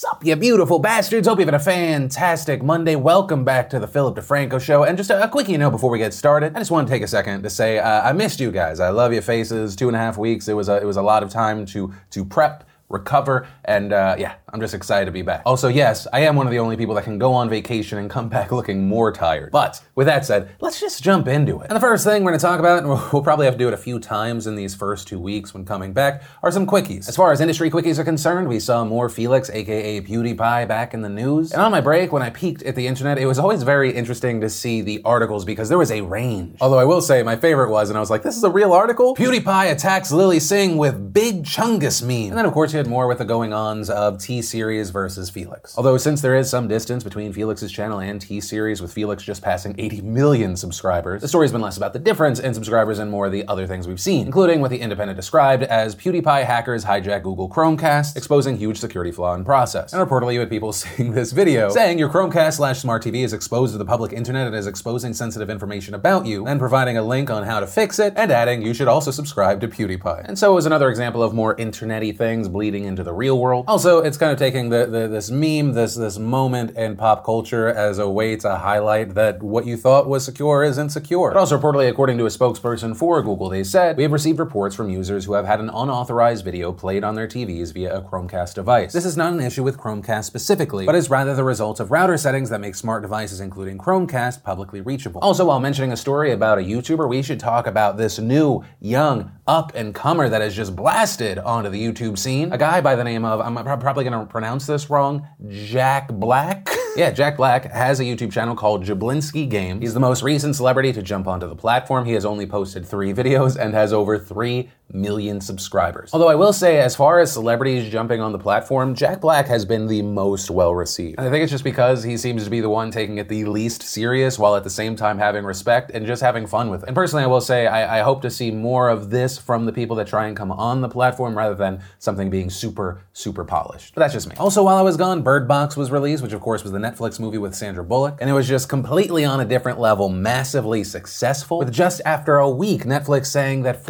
Sup, you beautiful bastards? Hope you've had a fantastic Monday. Welcome back to the Philip DeFranco Show. And just a quickie note before we get started. I just want to take a second to say I missed you guys. I love your faces. 2.5 weeks. It was a lot of time to prep, recover, and yeah, I'm just excited to be back. Also, yes, I am one of the only people that can go on vacation and come back looking more tired. But with that said, let's just jump into it. And the first thing we're going to talk about, and we'll probably have to do it a few times in these first 2 weeks when coming back, are some quickies. As far as industry quickies are concerned, we saw more Felix, aka PewDiePie, back in the news. And on my break, when I peeked at the internet, it was always very interesting to see the articles because there was a range. Although I will say my favorite was, and I was like, this is a real article? PewDiePie attacks Lilly Singh with Big Chungus meme. And then of course you had more with the going-ons of T-Series versus Felix. Although since there is some distance between Felix's channel and T-Series, with Felix just passing 80 million subscribers, the story's been less about the difference in subscribers and more the other things we've seen, including what the Independent described as PewDiePie hackers hijack Google Chromecast, exposing huge security flaw in process. And reportedly you had people seeing this video saying your Chromecast/Smart TV is exposed to the public internet and is exposing sensitive information about you, and providing a link on how to fix it, and adding you should also subscribe to PewDiePie. And so it was another example of more internet-y things bleeding into the real world. Also, it's kind of taking this meme, this moment in pop culture as a way to highlight that what you thought was secure isn't secure. But also reportedly, according to a spokesperson for Google, they said, we have received reports from users who have had an unauthorized video played on their TVs via a Chromecast device. This is not an issue with Chromecast specifically, but is rather the result of router settings that make smart devices, including Chromecast, publicly reachable. Also, while mentioning a story about a YouTuber, we should talk about this new, young, up-and-comer that has just blasted onto the YouTube scene. A guy by the name of, I'm probably gonna pronounce this wrong, Jack Black? Yeah, Jack Black has a YouTube channel called Jablinski Games. He's the most recent celebrity to jump onto the platform. He has only posted 3 videos and has over 3 million subscribers. Although I will say, as far as celebrities jumping on the platform, Jack Black has been the most well-received. And I think it's just because he seems to be the one taking it the least serious, while at the same time having respect and just having fun with it. And personally, I will say, I hope to see more of this from the people that try and come on the platform rather than something being super polished. But that's just me. Also, while I was gone, Bird Box was released, which of course was the Netflix movie with Sandra Bullock, and it was just completely on a different level, massively successful, with just after a week, Netflix saying that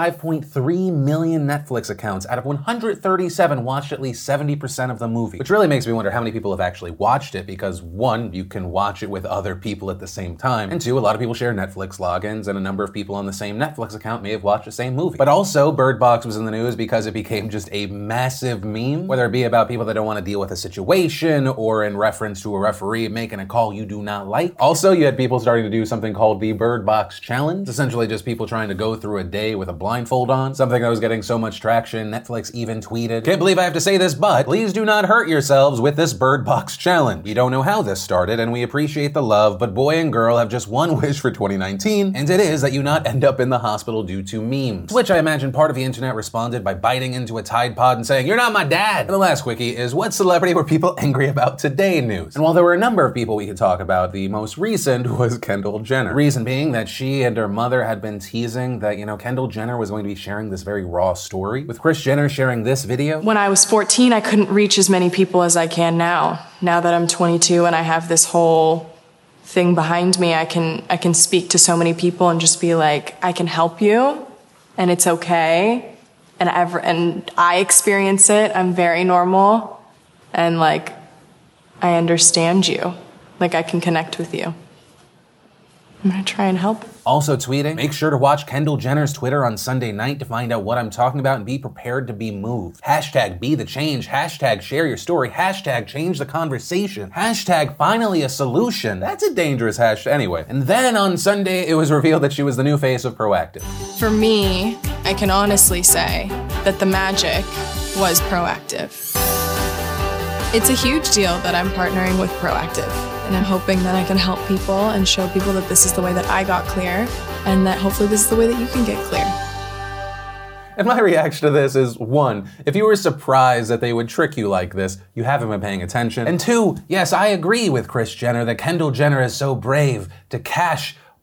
45.3 million Netflix accounts out of 137 watched at least 70% of the movie, which really makes me wonder how many people have actually watched it, because 1, you can watch it with other people at the same time, and 2, a lot of people share Netflix logins, and a number of people on the same Netflix account may have watched the same movie. But also, Bird Box was in the news because it became just a massive meme, whether it be about people that don't want to deal with a situation, or in reference to a referee making a call you do not like. Also, you had people starting to do something called the Bird Box Challenge. It's essentially just people trying to go through a day with a blindfold on, something that was getting so much traction, Netflix even tweeted, "Can't believe I have to say this, but please do not hurt yourselves with this Bird Box Challenge. We don't know how this started, and we appreciate the love, but boy and girl have just one wish for 2019, and it is that you not end up in the hospital due to memes." To which I imagine part of the internet responded by biting into a Tide Pod and saying, "You're not my dad." And the last quickie is, what celebrity were people angry about today news? And while there were a number of people we could talk about, the most recent was Kendall Jenner. The reason being that she and her mother had been teasing that, Kendall Jenner was going to be sharing this very raw story, with Kris Jenner sharing this video. When I was 14, I couldn't reach as many people as I can now. Now that I'm 22 and I have this whole thing behind me, I can speak to so many people and just be like, I can help you, and it's okay. And I experience it. I'm very normal, and I understand you. I can connect with you. I'm gonna try and help. Also tweeting, make sure to watch Kendall Jenner's Twitter on Sunday night to find out what I'm talking about and be prepared to be moved. Hashtag be the change. Hashtag share your story. Hashtag change the conversation. Hashtag finally a solution. That's a dangerous hashtag. Anyway. And then on Sunday, it was revealed that she was the new face of Proactiv. For me, I can honestly say that the magic was Proactiv. It's a huge deal that I'm partnering with Proactiv, and I'm hoping that I can help people and show people that this is the way that I got clear, and that hopefully this is the way that you can get clear. And my reaction to this is, 1, if you were surprised that they would trick you like this, you haven't been paying attention. And 2, yes, I agree with Kris Jenner that Kendall Jenner is so brave to cash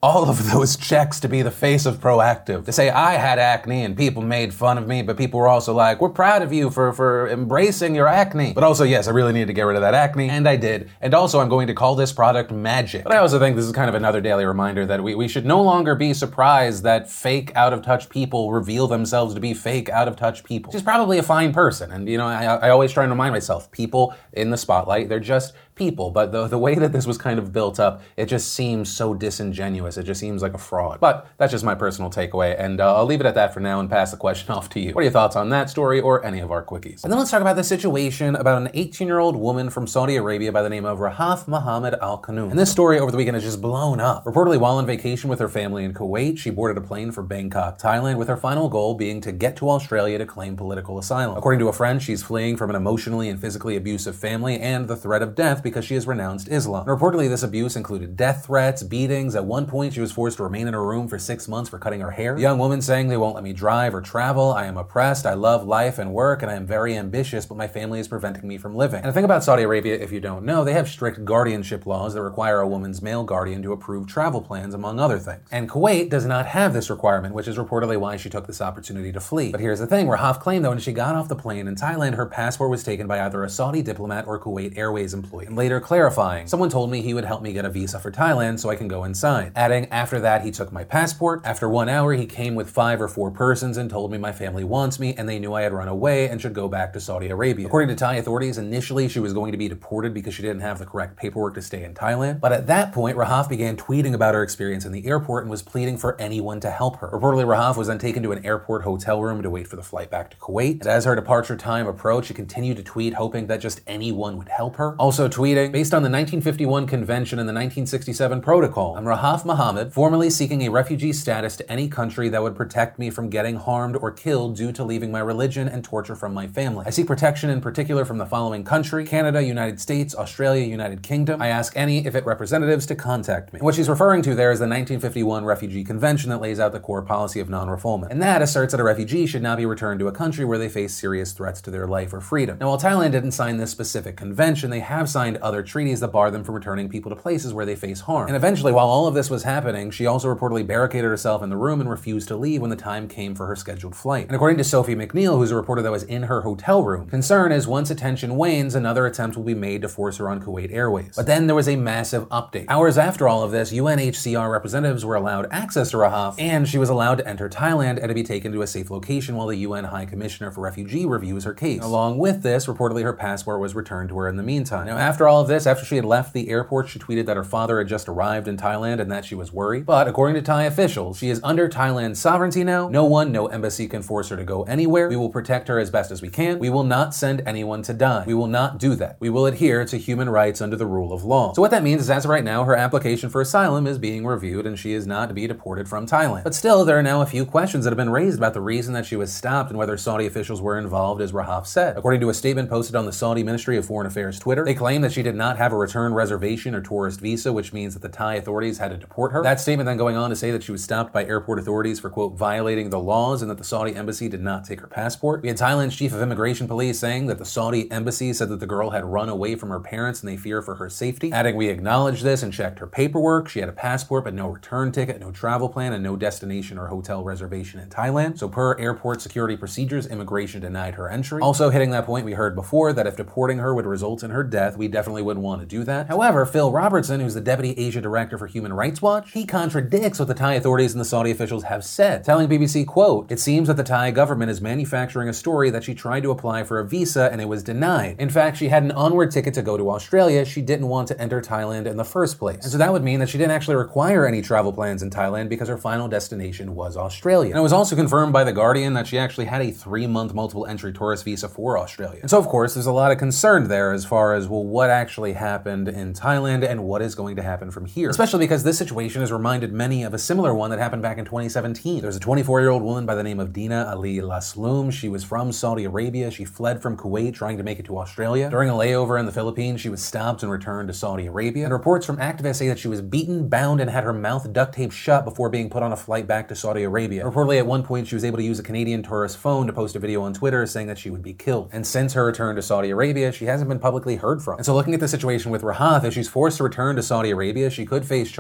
all of those checks to be the face of Proactiv. To say I had acne and people made fun of me, but people were also like, we're proud of you for embracing your acne. But also, yes, I really needed to get rid of that acne, and I did. And also, I'm going to call this product Magic. But I also think this is kind of another daily reminder that we should no longer be surprised that fake out-of-touch people reveal themselves to be fake out-of-touch people. She's probably a fine person, and I always try and remind myself, people in the spotlight, they're just people, but the way that this was kind of built up, it just seems so disingenuous. It just seems like a fraud. But that's just my personal takeaway, and I'll leave it at that for now and pass the question off to you. What are your thoughts on that story or any of our quickies? And then let's talk about the situation about an 18-year-old woman from Saudi Arabia by the name of Rahaf Mohammed Al Qanoun. And this story over the weekend has just blown up. Reportedly, while on vacation with her family in Kuwait, she boarded a plane for Bangkok, Thailand, with her final goal being to get to Australia to claim political asylum. According to a friend, she's fleeing from an emotionally and physically abusive family and the threat of death because she has renounced Islam. And reportedly, this abuse included death threats, beatings. At one point, she was forced to remain in her room for 6 months for cutting her hair. The young woman saying, they won't let me drive or travel. I am oppressed. I love life and work, and I am very ambitious, but my family is preventing me from living. And the thing about Saudi Arabia, if you don't know, they have strict guardianship laws that require a woman's male guardian to approve travel plans, among other things. And Kuwait does not have this requirement, which is reportedly why she took this opportunity to flee. But here's the thing, Rahaf claimed that when she got off the plane in Thailand, her passport was taken by either a Saudi diplomat or Kuwait Airways employee. And later clarifying, someone told me he would help me get a visa for Thailand so I can go inside. Adding, after that, he took my passport. After 1 hour, he came with 5 or 4 persons and told me my family wants me and they knew I had run away and should go back to Saudi Arabia. According to Thai authorities, initially she was going to be deported because she didn't have the correct paperwork to stay in Thailand. But at that point, Rahaf began tweeting about her experience in the airport and was pleading for anyone to help her. Reportedly, Rahaf was then taken to an airport hotel room to wait for the flight back to Kuwait. And as her departure time approached, she continued to tweet, hoping that just anyone would help her. Also tweeting, based on the 1951 Convention and the 1967 Protocol, I'm Rahaf Mohammed, formally seeking a refugee status to any country that would protect me from getting harmed or killed due to leaving my religion and torture from my family. I seek protection in particular from the following country: Canada, United States, Australia, United Kingdom. I ask any IFIT representatives to contact me. And what she's referring to there is the 1951 Refugee Convention that lays out the core policy of non-refoulement. And that asserts that a refugee should not be returned to a country where they face serious threats to their life or freedom. Now, while Thailand didn't sign this specific convention, they have signed other treaties that bar them from returning people to places where they face harm. And eventually, while all of this was happening, she also reportedly barricaded herself in the room and refused to leave when the time came for her scheduled flight. And according to Sophie McNeil, who's a reporter that was in her hotel room, concern is once attention wanes, another attempt will be made to force her on Kuwait Airways. But then there was a massive update. Hours after all of this, UNHCR representatives were allowed access to Rahaf, and she was allowed to enter Thailand and to be taken to a safe location while the UN High Commissioner for Refugee reviews her case. Along with this, reportedly her passport was returned to her in the meantime. Now, after all of this, after she had left the airport, she tweeted that her father had just arrived in Thailand and that she was worried. But according to Thai officials, she is under Thailand's sovereignty now. No one, no embassy can force her to go anywhere. We will protect her as best as we can. We will not send anyone to die. We will not do that. We will adhere to human rights under the rule of law. So what that means is, as of right now, her application for asylum is being reviewed and she is not to be deported from Thailand. But still, there are now a few questions that have been raised about the reason that she was stopped and whether Saudi officials were involved, as Rahaf said. According to a statement posted on the Saudi Ministry of Foreign Affairs Twitter, they claim that she did not have a return reservation or tourist visa, which means that the Thai authorities had to deport her. That statement then going on to say that she was stopped by airport authorities for, quote, violating the laws and that the Saudi embassy did not take her passport. We had Thailand's chief of immigration police saying that the Saudi embassy said that the girl had run away from her parents and they fear for her safety. Adding, we acknowledged this and checked her paperwork. She had a passport but no return ticket, no travel plan, and no destination or hotel reservation in Thailand. So per airport security procedures, immigration denied her entry. Also hitting that point we heard before that if deporting her would result in her death, we definitely wouldn't want to do that. However, Phil Robertson, who's the Deputy Asia Director for Human Rights Watch, he contradicts what the Thai authorities and the Saudi officials have said, telling BBC, quote, it seems that the Thai government is manufacturing a story that she tried to apply for a visa and it was denied. In fact, she had an onward ticket to go to Australia. She didn't want to enter Thailand in the first place. And so that would mean that she didn't actually require any travel plans in Thailand because her final destination was Australia. And it was also confirmed by The Guardian that she actually had a 3-month multiple entry tourist visa for Australia. And so, of course, there's a lot of concern there as far as, well, what actually happened in Thailand and what is going to happen from here. Especially because this situation has reminded many of a similar one that happened back in 2017. There's a 24-year-old woman by the name of Dina Ali Lasloom. She was from Saudi Arabia. She fled from Kuwait trying to make it to Australia. During a layover in the Philippines, she was stopped and returned to Saudi Arabia. And reports from activists say that she was beaten, bound, and had her mouth duct taped shut before being put on a flight back to Saudi Arabia. Reportedly, at one point, she was able to use a Canadian tourist phone to post a video on Twitter saying that she would be killed. And since her return to Saudi Arabia, she hasn't been publicly heard from. And so looking at the situation with Rahaf, if she's forced to return to Saudi Arabia, she could face charges for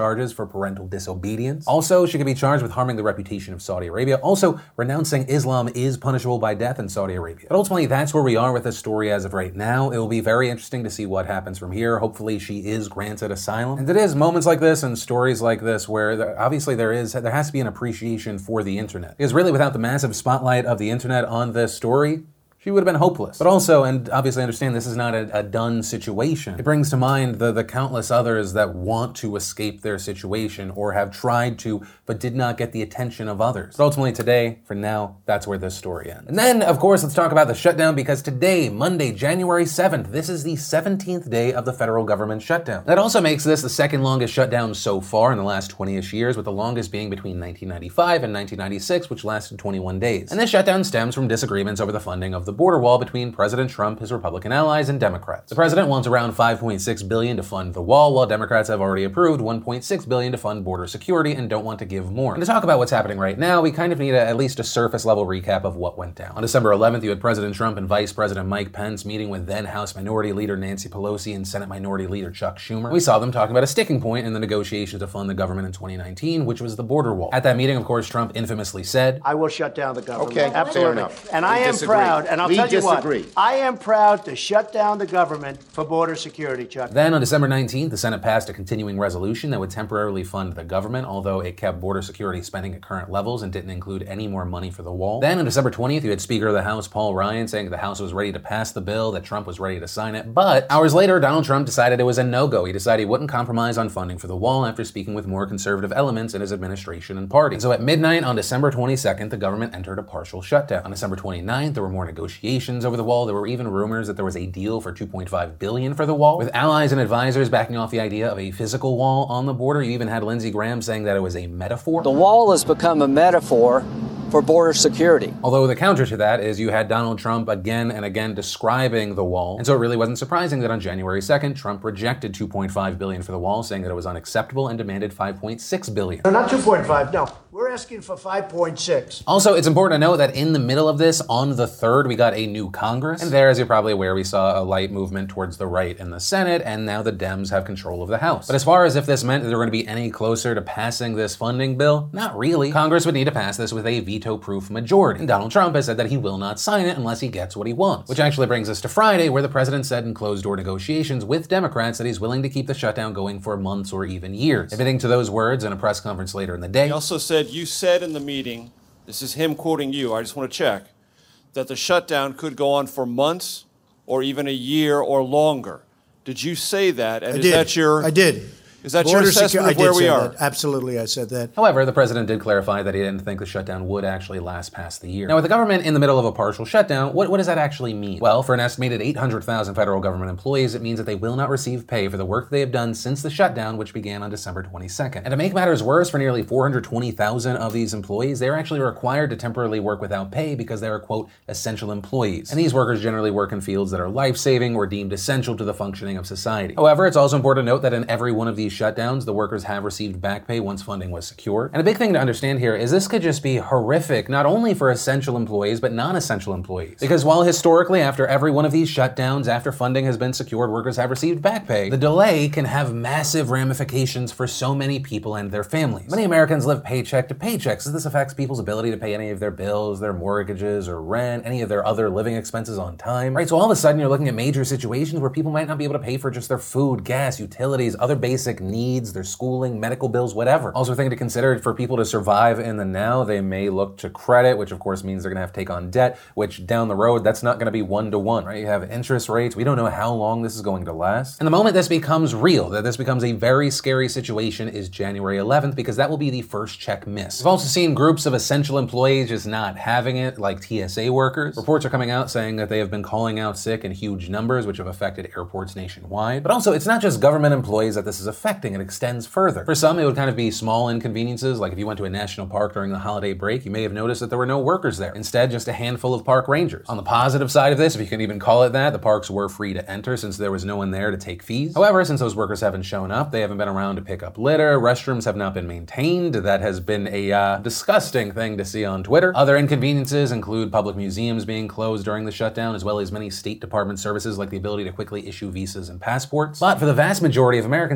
parental disobedience. Also, she could be charged with harming the reputation of Saudi Arabia. Also, renouncing Islam is punishable by death in Saudi Arabia. But ultimately, that's where we are with this story as of right now. It will be very interesting to see what happens from here. Hopefully, she is granted asylum. And it is moments like this and stories like this where obviously there has to be an appreciation for the internet. Because really, without the massive spotlight of the internet on this story, she would have been hopeless. But also, and obviously understand this is not a done situation. It brings to mind the countless others that want to escape their situation or have tried to, but did not get the attention of others. But ultimately today, for now, that's where this story ends. And then, of course, let's talk about the shutdown, because today, Monday, January 7th, this is the 17th day of the federal government shutdown. That also makes this the second longest shutdown so far in the last 20-ish years, with the longest being between 1995 and 1996, which lasted 21 days. And this shutdown stems from disagreements over the funding of the border wall between President Trump, his Republican allies, and Democrats. The president wants around $5.6 billion to fund the wall, while Democrats have already approved $1.6 billion to fund border security and don't want to give more. And to talk about what's happening right now, we kind of need at least a surface level recap of what went down. On December 11th, you had President Trump and Vice President Mike Pence meeting with then House Minority Leader Nancy Pelosi and Senate Minority Leader Chuck Schumer. We saw them talking about a sticking point in the negotiations to fund the government in 2019, which was the border wall. At that meeting, of course, Trump infamously said, "I will shut down the government." Okay, absolutely. fair enough. And I am proud, and I'll tell you what, disagree. I am proud to shut down the government for border security, Chuck. Then on December 19th, the Senate passed a continuing resolution that would temporarily fund the government, although it kept border security spending at current levels and didn't include any more money for the wall. Then on December 20th, you had Speaker of the House Paul Ryan saying the House was ready to pass the bill, that Trump was ready to sign it. But hours later, Donald Trump decided it was a no-go. He decided he wouldn't compromise on funding for the wall after speaking with more conservative elements in his administration and party. And so at midnight on December 22nd, the government entered a partial shutdown. On December 29th, there were more negotiations over the wall. There were even rumors that there was a deal for $2.5 billion for the wall, with allies and advisors backing off the idea of a physical wall on the border. You even had Lindsey Graham saying that it was a metaphor. The wall has become a metaphor for border security. Although the counter to that is you had Donald Trump again and again describing the wall. And so it really wasn't surprising that on January 2nd, Trump rejected $2.5 billion for the wall, saying that it was unacceptable and demanded $5.6 billion. No, not 2.5, no. We're asking for 5.6. Also, it's important to note that in the middle of this, on the 3rd, we got a new Congress. And there, as you're probably aware, we saw a light movement towards the right in the Senate, and now the Dems have control of the House. But as far as if this meant that they were going to be any closer to passing this funding bill, not really. Congress would need to pass this with a veto-proof majority. And Donald Trump has said that he will not sign it unless he gets what he wants. Which actually brings us to Friday, where the president said in closed-door negotiations with Democrats that he's willing to keep the shutdown going for months or even years. Admitting to those words in a press conference later in the day. He also said, you said in the meeting, this is him quoting you, I just want to check, that the shutdown could go on for months or even a year or longer. Did you say that? And I is did. that your I did. Is that your assessment of where we are? That. Absolutely, I said that. However, the president did clarify that he didn't think the shutdown would actually last past the year. Now, with the government in the middle of a partial shutdown, what does that actually mean? Well, for an estimated 800,000 federal government employees, it means that they will not receive pay for the work they have done since the shutdown, which began on December 22nd. And to make matters worse, for nearly 420,000 of these employees, they are actually required to temporarily work without pay because they are, quote, essential employees. And these workers generally work in fields that are life-saving or deemed essential to the functioning of society. However, it's also important to note that in every one of these shutdowns, the workers have received back pay once funding was secured. And a big thing to understand here is this could just be horrific, not only for essential employees, but non-essential employees. Because while historically, after every one of these shutdowns, after funding has been secured, workers have received back pay, the delay can have massive ramifications for so many people and their families. Many Americans live paycheck to paycheck, so this affects people's ability to pay any of their bills, their mortgages, or rent, any of their other living expenses on time. Right, so all of a sudden you're looking at major situations where people might not be able to pay for just their food, gas, utilities, other basic needs, their schooling, medical bills, whatever. Also, a thing to consider for people to survive in the now, they may look to credit, which of course means they're gonna have to take on debt, which down the road, that's not gonna be one-to-one, right? You have interest rates. We don't know how long this is going to last. And the moment this becomes real, that this becomes a very scary situation, is January 11th, because that will be the first check miss. We've also seen groups of essential employees just not having it, like TSA workers. Reports are coming out saying that they have been calling out sick in huge numbers, which have affected airports nationwide. But also, it's not just government employees that this is affecting, it extends further. For some, it would kind of be small inconveniences, like if you went to a national park during the holiday break, you may have noticed that there were no workers there. Instead, just a handful of park rangers. On the positive side of this, if you can even call it that, the parks were free to enter since there was no one there to take fees. However, since those workers haven't shown up, they haven't been around to pick up litter, restrooms have not been maintained. That has been a disgusting thing to see on Twitter. Other inconveniences include public museums being closed during the shutdown, as well as many State Department services like the ability to quickly issue visas and passports. But for the vast majority of Americans, the biggest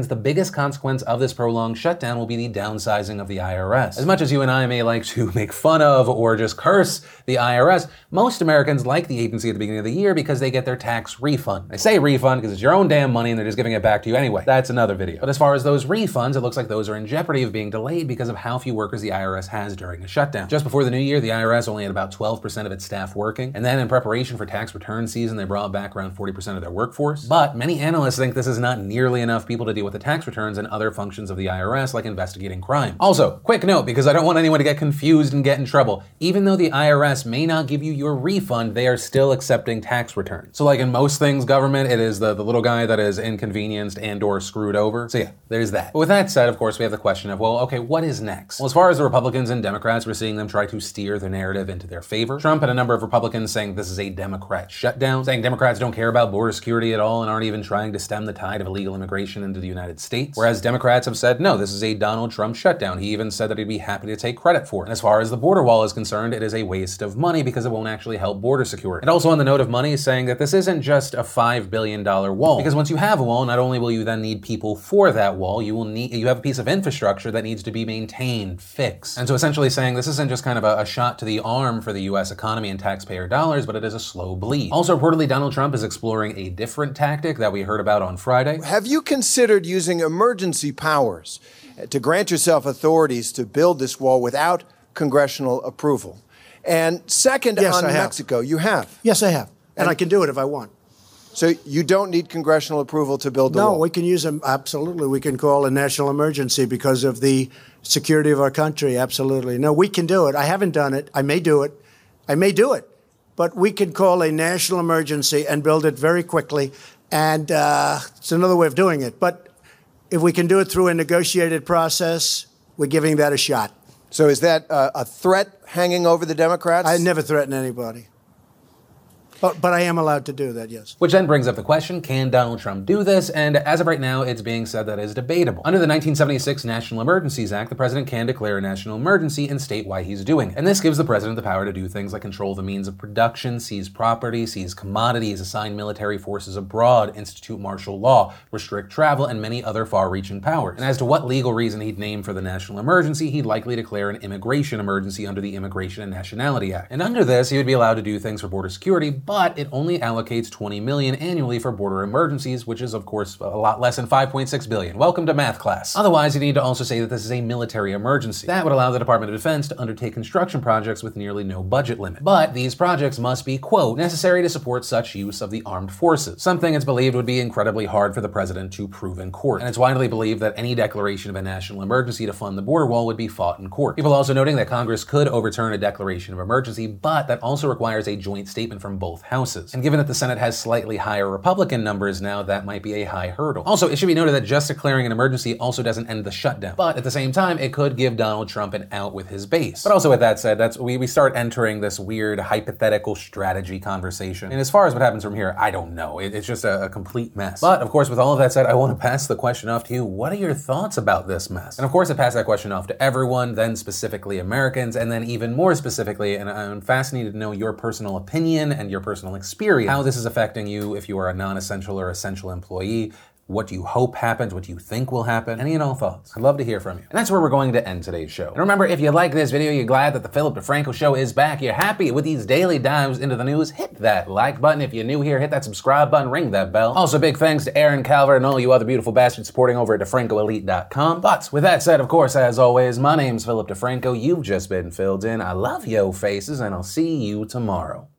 biggest consequence of this prolonged shutdown will be the downsizing of the IRS. As much as you and I may like to make fun of or just curse the IRS, most Americans like the agency at the beginning of the year because they get their tax refund. I say refund because it's your own damn money and they're just giving it back to you anyway. That's another video. But as far as those refunds, it looks like those are in jeopardy of being delayed because of how few workers the IRS has during a shutdown. Just before the new year, the IRS only had about 12% of its staff working, and then in preparation for tax return season, they brought back around 40% of their workforce. But many analysts think this is not nearly enough people to deal with the tax returns and other functions of the IRS, like investigating crime. Also, quick note, because I don't want anyone to get confused and get in trouble. Even though the IRS may not give you your refund, they are still accepting tax returns. So like in most things government, it is the little guy that is inconvenienced and or screwed over. So yeah, there's that. But with that said, of course, we have the question of, well, okay, what is next? Well, as far as the Republicans and Democrats, we're seeing them try to steer the narrative into their favor. Trump and a number of Republicans saying this is a Democrat shutdown, saying Democrats don't care about border security at all and aren't even trying to stem the tide of illegal immigration into the United States. Whereas Democrats have said, no, this is a Donald Trump shutdown. He even said that he'd be happy to take credit for it. And as far as the border wall is concerned, it is a waste of money because it won't actually help border security. And also on the note of money, saying that this isn't just a $5 billion wall. Because once you have a wall, not only will you then need people for that wall, you have a piece of infrastructure that needs to be maintained, fixed. And so essentially saying this isn't just kind of a shot to the arm for the US economy and taxpayer dollars, but it is a slow bleed. Also, reportedly, Donald Trump is exploring a different tactic that we heard about on Friday. Have you considered using emergency powers to grant yourself authorities to build this wall without congressional approval? And second, Yes, on I have. Mexico, you have. Yes, I have. And I can do it if I want. So you don't need congressional approval to build the wall? No, we can use them. Absolutely. We can call a national emergency because of the security of our country. Absolutely. No, we can do it. I haven't done it. I may do it. But we can call a national emergency and build it very quickly. And it's another way of doing it. But if we can do it through a negotiated process, we're giving that a shot. So is that a threat hanging over the Democrats? I never threaten anybody. But I am allowed to do that, yes. Which then brings up the question, can Donald Trump do this? And as of right now, it's being said that is debatable. Under the 1976 National Emergencies Act, the president can declare a national emergency and state why he's doing it. And this gives the president the power to do things like control the means of production, seize property, seize commodities, assign military forces abroad, institute martial law, restrict travel, and many other far-reaching powers. And as to what legal reason he'd name for the national emergency, he'd likely declare an immigration emergency under the Immigration and Nationality Act. And under this, he would be allowed to do things for border security, but it only allocates $20 million annually for border emergencies, which is of course a lot less than $5.6 billion. Welcome to math class. Otherwise, you need to also say that this is a military emergency. That would allow the Department of Defense to undertake construction projects with nearly no budget limit. But these projects must be, quote, necessary to support such use of the armed forces, something it's believed would be incredibly hard for the president to prove in court. And it's widely believed that any declaration of a national emergency to fund the border wall would be fought in court. People also noting that Congress could overturn a declaration of emergency, but that also requires a joint statement from both houses. And given that the Senate has slightly higher Republican numbers now, that might be a high hurdle. Also, it should be noted that just declaring an emergency also doesn't end the shutdown. But at the same time, it could give Donald Trump an out with his base. But also with that said, we start entering this weird hypothetical strategy conversation. And as far as what happens from here, I don't know. It's just a complete mess. But of course, with all of that said, I want to pass the question off to you. What are your thoughts about this mess? And of course, I pass that question off to everyone, then specifically Americans, and then even more specifically, and I'm fascinated to know your personal opinion and your personal experience, how this is affecting you if you are a non-essential or essential employee, what you hope happens, what you think will happen, any and all thoughts. I'd love to hear from you. And that's where we're going to end today's show. And remember, if you like this video, you're glad that the Philip DeFranco Show is back, you're happy with these daily dives into the news, hit that like button. If you're new here, hit that subscribe button, ring that bell. Also, big thanks to Aaron Calvert and all you other beautiful bastards supporting over at DeFrancoElite.com. But with that said, of course, as always, my name's Philip DeFranco. You've just been filled in. I love yo faces, and I'll see you tomorrow.